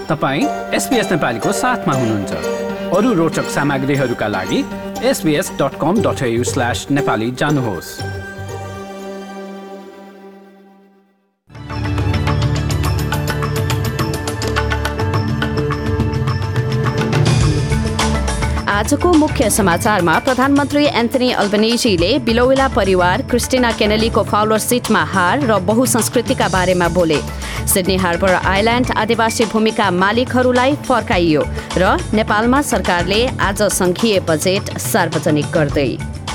तपाईं SBS नेपालीको साथमा हुनुहुन्छ। अरू रोचक सामग्रीहरूका लागि sbs.com.au/nepali जानुहोस्। आजको मुख्य समाचारमा प्रधानमन्त्री एन्थनी अल्बनेजीले बिलोविला परिवार क्रिस्टिना केनेलीको फाउलर सिटमा हार र बहुसंस्कृतिका बारेमा बोले। सिडनी हार्बर आइल्यान्ड आदिवासी भूमिका मालिकहरूलाई फर्काइयो र नेपालमा सरकारले आज संघीय बजेट सार्वजनिक गर्दै।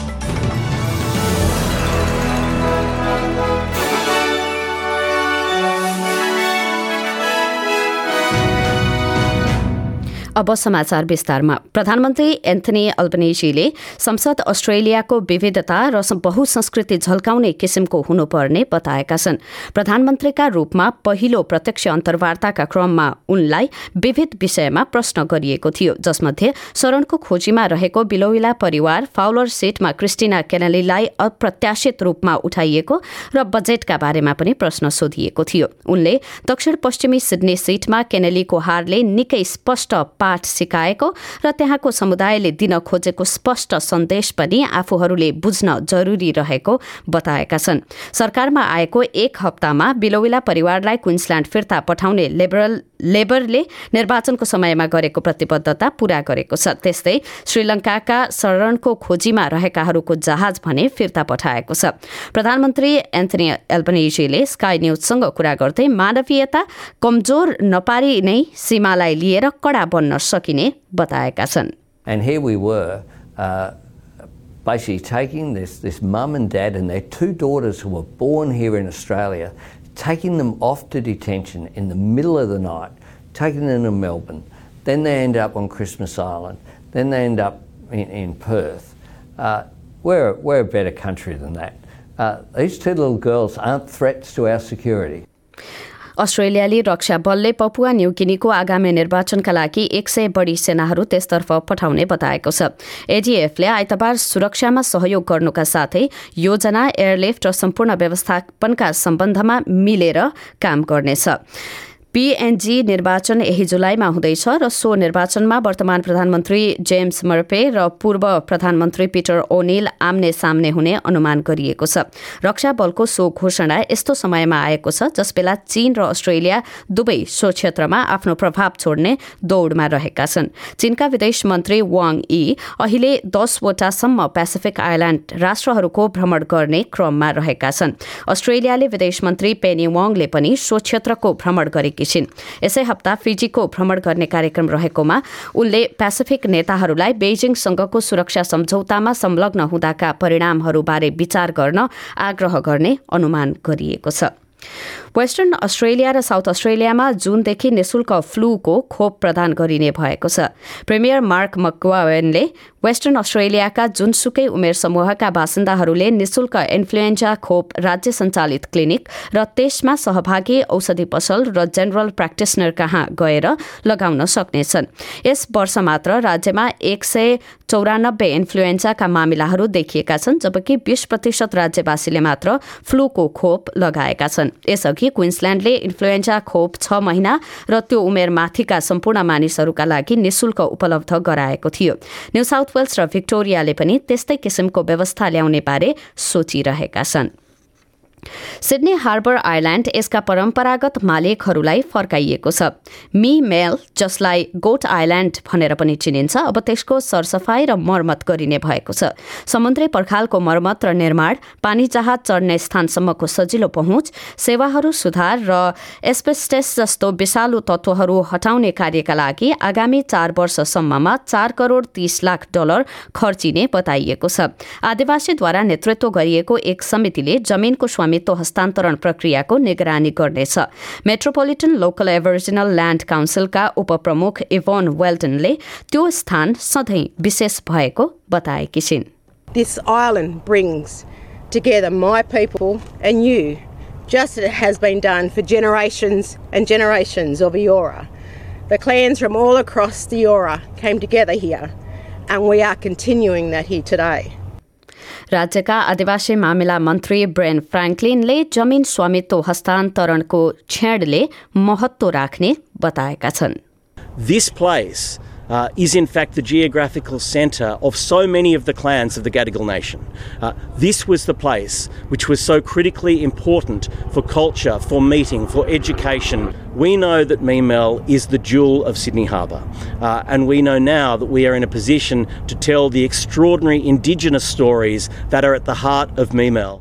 अब समाचार विस्तारमा। प्रधानमन्त्री एन्थनी अल्बनेजीले संसद अस्ट्रेलियाको विविधता र बहुसंस्कृति झल्काउने किसिमको हुनुपर्ने बताएका छन्। प्रधानमन्त्रीका रूपमा पहिलो प्रत्यक्ष अन्तर्वार्ताका क्रममा उनलाई विविध विषयमा प्रश्न गरिएको थियो, जसमध्ये शरणको खोजीमा रहेको बिलोविला परिवार फाउलर सिटमा क्रिस्टिना केनेलीलाई अप्रत्याशित रूपमा उठाइएको र बजेटका बारेमा पनि प्रश्न सोधिएको थियो। उनले दक्षिण पश्चिमी सिडनी सिटमा केनेलीको हारले निकै स्पष्ट पाठ सिकाएको र त्यहाँको समुदायले दिन खोजेको स्पष्ट सन्देश पनि आफूहरूले बुझ्न जरुरी रहेको बताएका छन्। सरकारमा आएको एक हप्तामा बिलोविला परिवारलाई क्वीन्सल्याण्ड फिर्ता पठाउने लेबरले निर्वाचनको समयमा गरेको प्रतिबद्धता पूरा गरेको छ। त्यस्तै श्रीलङ्काका शरणको खोजीमा रहेकाहरूको जहाज भने फिर्ता पठाएको छ। प्रधानमन्त्री एन्थनी एल्बनेजीले स्काई न्यूजसँग कुरा गर्दै मानवीयता कमजोर नपारी नै सीमालाई लिएर कडा बन्न सकिने बताएका छन्। And here we were basically taking this mum and dad and their two daughters who were born here in Australia, taking them off to detention in the middle of the night, taking them to Melbourne. Then they end up on Christmas Island. Then they end up in Perth. We're a better country than that. These two little girls aren't threats to our security. अस्ट्रेलियाली रक्षा बलले Papua न्युगिनीको आगामी निर्वाचनका लागि 100 बढी सेनाहरू त्यसतर्फ पठाउने बताएको छ। एडीएफले आइतबार सुरक्षामा सहयोग गर्नुका साथै योजना, एयरलिफ्ट र सम्पूर्ण व्यवस्थापनका सम्बन्धमा मिलेर काम गर्नेछ। पीएनजी निर्वाचन यही जुलाईमा हुँदैछ र सो निर्वाचनमा वर्तमान प्रधानमन्त्री जेम्स मर्फे र पूर्व प्रधानमन्त्री पिटर ओनिल आम्ने सामने हुने अनुमान गरिएको छ। रक्षा बलको सो घोषणा यस्तो समयमा आएको छ जसबेला चीन र अस्ट्रेलिया दुवै सो क्षेत्रमा आफ्नो प्रभाव छोड्ने दौडमा रहेका छन्। चीनका विदेश मन्त्री वाङ यी अहिले 10 वटासम्म पेसिफिक आइल्याण्ड राष्ट्रहरूको भ्रमण गर्ने क्रममा रहेका छन्। अस्ट्रेलियाले विदेश मन्त्री पेनी वाङले पनि सो क्षेत्रको भ्रमण गरेकी छिन्। यसै हप्ता फिजीको भ्रमण गर्ने कार्यक्रम रहेकोमा उनले पेसिफिक नेताहरूलाई बेइजिङसँगको सुरक्षा सम्झौतामा संलग्न हुँदाका परिणामहरूबारे विचार गर्न आग्रह गर्ने अनुमान गरिएको छ। वेस्टर्न अस्ट्रेलिया र साउथ अस्ट्रेलियामा जुनदेखि निशुल्क फ्लूको खोप प्रदान गरिने भएको छ। प्रिमियर मार्क मक्वावेनले वेस्टर्न अस्ट्रेलियाका जुनसुकै उमेर समूहका बासिन्दाहरूले निशुल्क इन्फ्लुएन्जा खोप राज्य सञ्चालित क्लिनिक र त्यसमा सहभागी औषधि पसल र जेनरल प्र्याक्टिसनर कहाँ गएर लगाउन सक्नेछन्। यस वर्ष मात्र राज्यमा 194 इन्फ्लुएन्जाका मामिलाहरू देखिएका छन्, जबकि 20% राज्यवासीले मात्र फ्लूको खोप लगाएका छन्। यसअघि क्वीन्सल्याण्डले इन्फ्लुएन्जा खोप 6 महिना र त्यो उमेर माथिका सम्पूर्ण मानिसहरूका लागि निशुल्क उपलब्ध गराएको थियो। न्यू साउथ वेल्स र भिक्टोरियाले पनि त्यस्तै किसिमको व्यवस्था ल्याउने बारे सोचिरहेका छन्। सिडनी हार्बर आइल्याण्ड यसका परम्परागत मालिकहरूलाई फर्काइएको छ। मी मेल, जसलाई गोट आइल्याण्ड भनेर पनि चिनिन्छ, अब त्यसको सरसफाई र मर्मत गरिने भएको छ। समुद्री पर्खालको मर्मत र निर्माण, पानी जहाज चढ्ने स्थानसम्मको सजिलो पहुँच, सेवाहरू सुधार र एस्बेस्टस जस्तो विषालु तत्त्वहरू हटाउने कार्यका लागि आगामी 4 वर्षसम्ममा $4 करोड 30 लाख खर्चिने बताइएको छ। आदिवासीद्वारा नेतृत्व गरिएको एक समितिले जमिनको स्वामित्व हस्तान्तरण प्रक्रियाको निगरानी गर्नेछ। मेट्रोपोलिटन लोकल एबरिजिनल ल्यान्ड काउन्सिलका उपप्रमुख इभोन वेल्टनले त्यो स्थान सधैँ विशेष भएको बताएकी छिन्। This island brings together my people and you, just as it has been done for generations and generations of Eora. The clans from all across the Eora came together here, and we are continuing that here today. राज्यका आदिवासी मामिला मन्त्री brain फ्र्याङ्कलिनले जमिन स्वामित्व हस्तान्तरणको क्षणले महत्त्व राख्ने बताएका छन्। This place is in fact the geographical centre of so many of the clans of the Gadigal nation. This was the place which was so critically important for culture, for meeting, for education. We know that Memel is the jewel of Sydney Harbour, and we know now that we are in a position to tell the extraordinary Indigenous stories that are at the heart of Memel.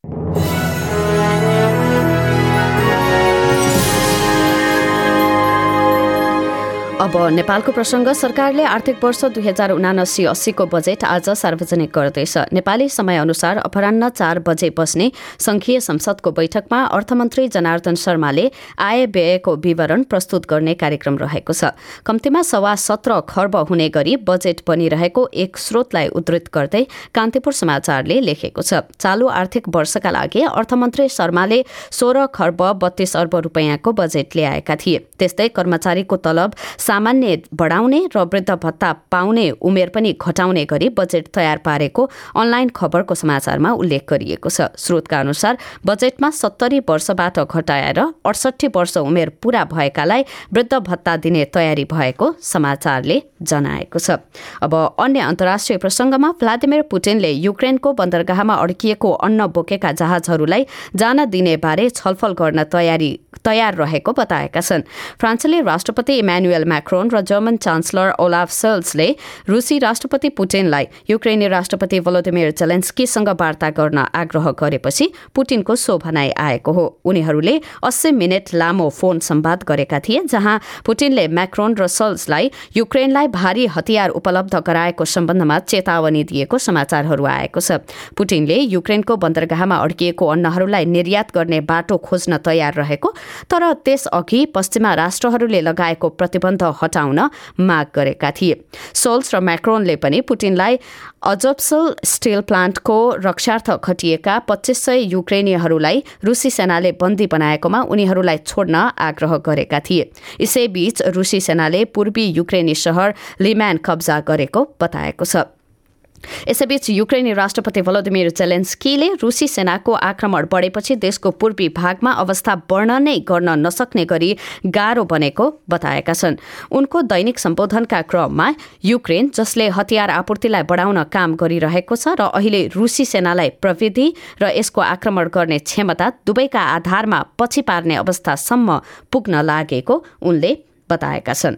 अब नेपालको प्रसंग। सरकारले आर्थिक वर्ष 2079-80 को budget आज सार्वजनिक गर्दैछ। नेपाली समय अनुसार अपराह्न 4 बजे बस्ने संघीय संसदको बैठकमा अर्थमन्त्री जनार्दन शर्माले आय व्ययको विवरण प्रस्तुत गर्ने कार्यक्रम रहेको छ। कम्तीमा 17.25 खर्ब हुने गरी बजेट बनिरहेको एक स्रोतलाई उद्धृत गर्दै कान्तिपुर समाचारले लेखेको छ। चालू आर्थिक वर्षका लागि अर्थमन्त्री शर्माले 16 खर्ब 32 अर्ब रुपैयाँको बजेट ल्याएका थिए। त्यस्तै कर्मचारीको तलब सामान्य बढाउने र वृद्ध भत्ता पाउने उमेर पनि घटाउने गरी बजेट तयार पारेको अनलाइन खबरको समाचारमा उल्लेख गरिएको छ। स्रोतका अनुसार बजेटमा 70 वर्षबाट घटाएर 68 वर्ष उमेर पूरा भएकालाई वृद्ध भत्ता दिने तयारी भएको समाचारले जनाएको छ। अब अन्य अन्तर्राष्ट्रिय प्रसंगमा भ्लादिमिर पुटिनले युक्रेनको बन्दरगाहमा अड्किएको अन्न बोकेका जहाजहरूलाई जान दिने बारे छलफल गर्न तयार रहेको बताएका छन्। फ्रान्सले राष्ट्रपति इमानुएल मैक्रोन र जर्मन चान्सलर ओलाफ सोल्जले रुसी राष्ट्रपति पुटिनलाई युक्रेनी राष्ट्रपति भोलोदिमिर जेलेन्स्कीसँग वार्ता गर्न आग्रह गरेपछि पुटिनको सो भनाइ आएको हो। उनीहरूले 80 मिनट लामो फोन संवाद गरेका थिए, जहाँ पुटिनले मैक्रोन र सोल्जलाई युक्रेनलाई भारी हतियार उपलब्ध गराएको सम्बन्धमा चेतावनी दिएको समाचारहरू आएको छ। पुटिनले युक्रेनको बन्दरगाहमा अड्किएको अन्नहरूलाई निर्यात गर्ने बाटो खोज्न तयार रहेको, तर त्यसअघि पश्चिमा राष्ट्रहरूले लगाएको प्रतिबन्ध हटाउन माग गरेका थिए। सोल्स र मैक्रोनले पनि पुटिनलाई अजोब्सल स्टील प्लान्टको रक्षार्थ खटिएका 2500 युक्रेनीहरूलाई रुसी सेनाले बन्दी बनाएकोमा उनीहरूलाई छोड्न आग्रह गरेका थिए। यसैबीच रुसी सेनाले पूर्वी युक्रेनी शहर लिमान कब्जा गरेको बताएको छ। यसैबीच युक्रेनी राष्ट्रपति भोलोदिमिर जेलेन्स्कीले रुसी सेनाको आक्रमण बढेपछि देशको पूर्वी भागमा अवस्था वर्णनै गर्न नसक्ने गरी गाह्रो बनेको बताएका छन्। उनको दैनिक सम्बोधनका क्रममा युक्रेन, जसले हतियार आपूर्तिलाई बढाउन काम गरिरहेको छ र अहिले रुसी सेनालाई प्रविधि र यसको आक्रमण गर्ने क्षमता दुवैका आधारमा पछि पार्ने अवस्थासम्म पुग्न लागेको उनले बताएका छन्।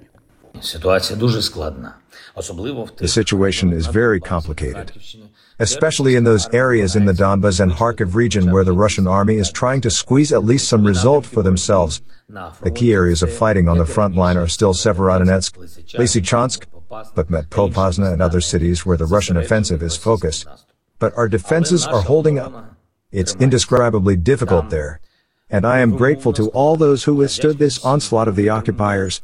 The situation is very complicated, especially in those areas in the Donbas and Kharkiv region where the Russian army is trying to squeeze at least some result for themselves. The key areas of fighting on the front line are still Severodonetsk, Lysychansk, Bakhmut-Popasna and other cities where the Russian offensive is focused. But our defenses are holding up. It's indescribably difficult there. And I am grateful to all those who withstood this onslaught of the occupiers.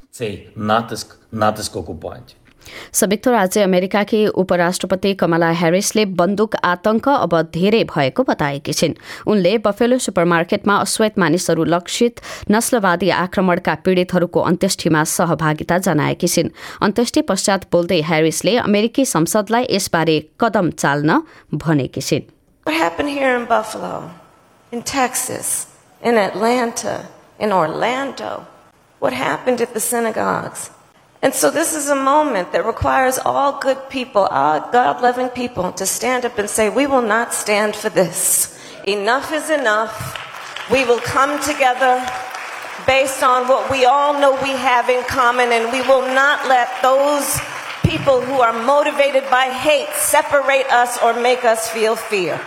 संयुक्त राज्य अमेरिकाकी उपराष्ट्रपति कमला ह्यारिसले बन्दुक आतंक अब धेरै भएको बताएकी छिन्। उनले बफेलो सुपरमार्केटमा अश्वेत मानिसहरू लक्षित नस्लवादी आक्रमणका पीडितहरूको अन्त्येष्टिमा सहभागिता जनाएकी छिन्। अन्त्येष्टि पश्चात बोल्दै ह्यारिसले अमेरिकी संसदलाई यसबारे कदम चाल्न भनेकी छिन्। What happened here in Buffalo, in Texas, in Atlanta, in Orlando? What happened at the synagogues? And so this is a moment that requires all good people, all God-loving people to stand up and say, we will not stand for this. Enough is enough. We will come together based on what we all know we have in common, and we will not let those people who are motivated by hate separate us or make us feel fear.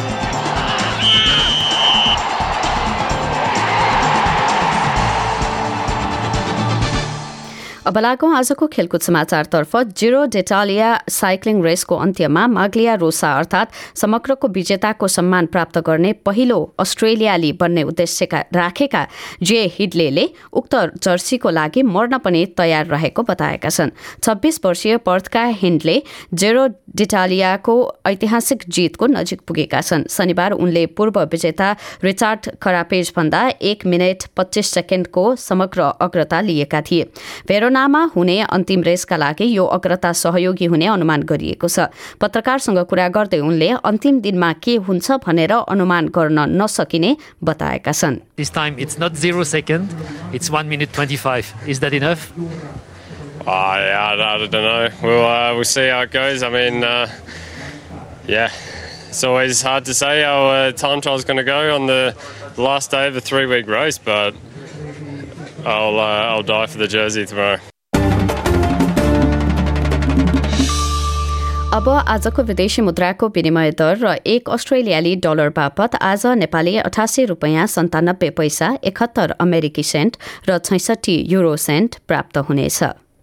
अब लागौं आजको खेलकुद समाचारतर्फ। Zero डेटालिया cycling रेसको अन्त्यमा माग्लिया रोसा अर्थात् समग्रको विजेताको सम्मान प्राप्त गर्ने पहिलो अस्ट्रेलियाली बन्ने उद्देश्य राखेका जे हिडले उक्त जर्सीको लागि मर्न पनि तयार रहेको बताएका छन्। 26 वर्षीय पर्थका हिन्डले जिरो डेटालियाको ऐतिहासिक जितको नजिक पुगेका छन्। शनिबार उनले पूर्व विजेता रिचार्ड करापेज भन्दा 1 मिनेट 25 सेकेन्डको समग्र अग्रता लिएका थिए। भेरोना एरिजोनामा हुने अन्तिम रेसका लागि यो अग्रता सहयोगी हुने अनुमान गरिएको छ। पत्रकारसँग कुरा गर्दै उनले अन्तिम दिनमा के हुन्छ भनेर अनुमान गर्न नसकिने बताएका छन्। This time it's not 0 second, it's 1 minute 25. Is that enough? I don't know. We'll see how it goes. I mean, it's always hard to say how time trial's going to go on the last day of the 3-week race, but I'll die for the jersey tomorrow. अब आजको विदेशी मुद्राको विनिमय दर र 1 अस्ट्रेलियाली dollar बापत आज नेपाली 88 रुपैयाँ 97 पैसा 71 अमेरिकी सेन्ट र 66 युरो सेन्ट प्राप्त हुनेछ।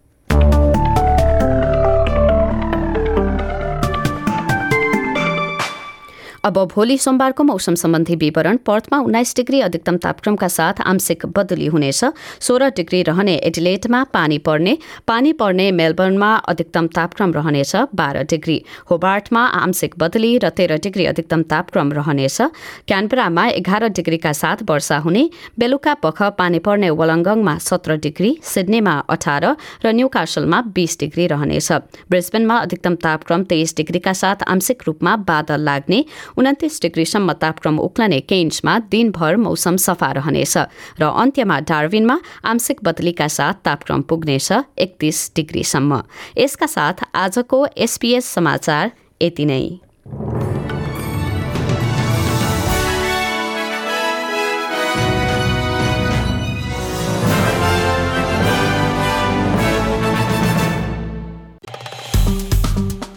अब भोलि सोमबारको मौसम सम्बन्धी विवरण। पर्थमा 19 डिग्री अधिकतम तापक्रमका साथ आंशिक बदली हुनेछ। 16 डिग्री रहने एडिलेडमा पानी पर्ने मेलबर्नमा अधिकतम तापक्रम रहनेछ 12 डिग्री। होबार्टमा आंशिक बदली र 13 डिग्री अधिकतम तापक्रम रहनेछ। क्यानबरामा 11 डिग्रीका साथ वर्षा हुने। बेलुका पख पानी पर्ने वलङ्गङमा 17 डिग्री, सिडनीमा 18 र न्यूकासलमा 20 डिग्री रहनेछ। ब्रिस्बेनमा अधिकतम तापक्रम 23 डिग्रीका साथ आंशिक रूपमा बादल लाग्ने। 29 डिग्रीसम्म तापक्रम उक्लने केन्समा दिनभर मौसम सफा रहनेछ र अन्त्यमा डार्विनमा आंशिक बदलीका साथ तापक्रम पुग्नेछ 31 डिग्रीसम्म। यसका साथ आजको SBS समाचार यति नै।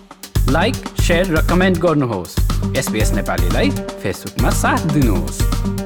लाइक, शेयर र कमेन्ट गर्नुहोस्। SBS नेपालीलाई फेसबुकमा साथ दिनुहोस्।